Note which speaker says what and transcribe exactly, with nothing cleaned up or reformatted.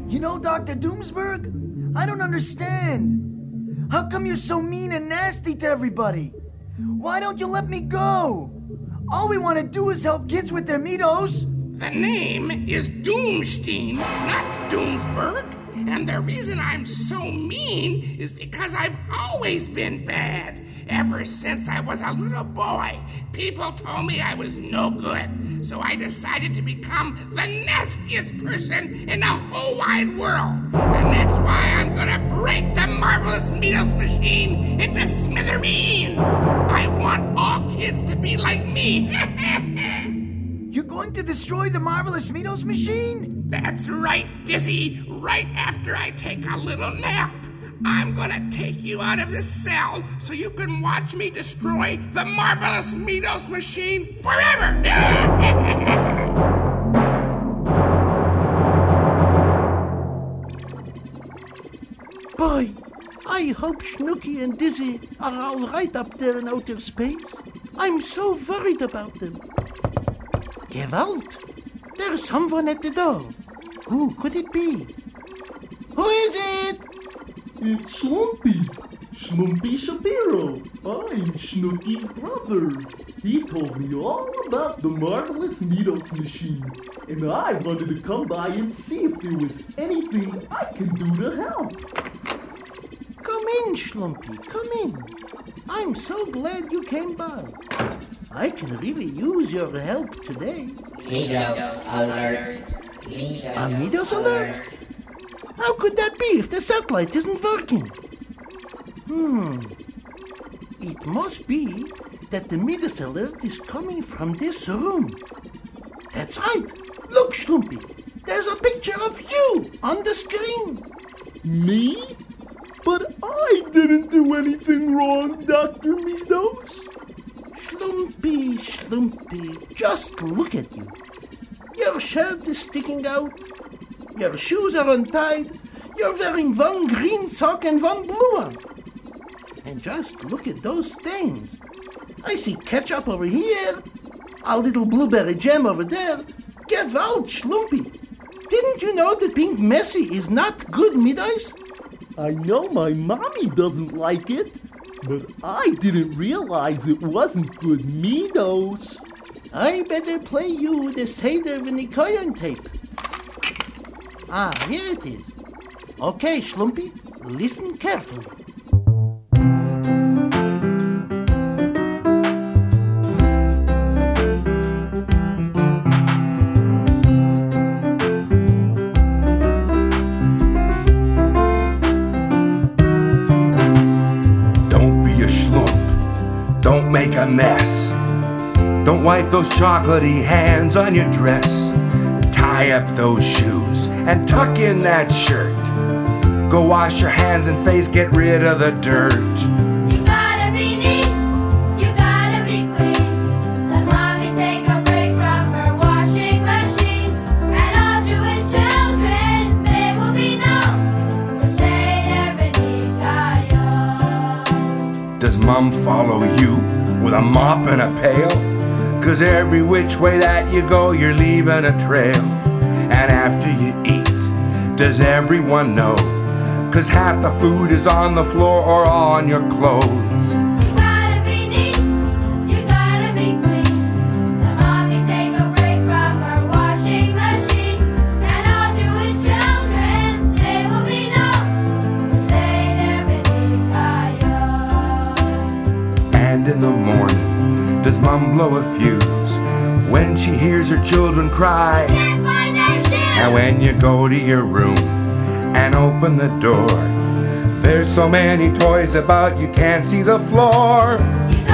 Speaker 1: You know, Doctor Doomsburg, I don't understand. How come you're so mean and nasty to everybody? Why don't you let me go? All we want to do is help kids with their Meados.
Speaker 2: The name is Doomstein, not Doomsburg. And the reason I'm so mean is because I've always been bad. Ever since I was a little boy, people told me I was no good. So I decided to become the nastiest person in the whole wide world. And that's why I'm gonna break the Marvelous Meados machine into smithereens. I want all kids to be like me.
Speaker 1: You're going to destroy the Marvelous Meados machine?
Speaker 2: That's right, Dizzy. Right after I take a little nap. I'm gonna take you out of this cell so you can watch me destroy the Marvelous Meados machine forever!
Speaker 3: Boy, I hope Snooky and Dizzy are all right up there in outer space. I'm so worried about them. Gewalt! There's someone at the door. Who could it be? Who is it?
Speaker 4: It's Schlumpy. Schlumpy Shapiro. I'm Snooky's brother. He told me all about the Marvelous Meados machine, and I wanted to come by and see if there was anything I can do to help.
Speaker 3: Come in, Schlumpy, come in. I'm so glad you came by. I can really use your help today.
Speaker 5: Meados alert. Meados
Speaker 3: A Meados alert? How could that be if the satellite isn't working? Hmm. It must be that the Meados alert is coming from this room. That's right. Look, Schlumpy. There's a picture of you on the screen.
Speaker 4: Me? But I didn't do anything wrong, Doctor Meados.
Speaker 3: Schlumpy, Schlumpy, just look at you. Your shirt is sticking out. Your shoes are untied. You're wearing one green sock and one blue one. And just look at those stains. I see ketchup over here, a little blueberry jam over there. Gewalt, Schlumpy. Didn't you know that being messy is not good, Meados?
Speaker 4: I know my mommy doesn't like it, but I didn't realize it wasn't good Meados.
Speaker 3: I better play you the Seder V'Nikoyon tape. Ah, here it is. Okay, Schlumpy, listen carefully.
Speaker 6: Don't be a schlump. Don't make a mess. Don't wipe those chocolatey hands on your dress. Tie up those shoes and tuck in that shirt. Go wash your hands and face, get rid of the dirt.
Speaker 7: You gotta be neat, you gotta be clean. Let mommy take a break from her washing machine. And all Jewish children, they will be known for Seder V'Nikoyon.
Speaker 6: Does Mom follow you with a mop and a pail? 'Cause every which way that you go, you're leaving a trail. And after you eat, does everyone know? 'Cause half the food is on the floor or on your clothes.
Speaker 7: You gotta be neat, you gotta be clean. Let mommy take a break from her washing machine. And all Jewish children, they will be known for Seder V'Nikoyon.
Speaker 6: And in the morning, does Mom blow a fuse when she hears her children cry?
Speaker 7: Can't find their shoes.
Speaker 6: And when you go to your room and open the door, there's so many toys about you can't see the floor.
Speaker 7: You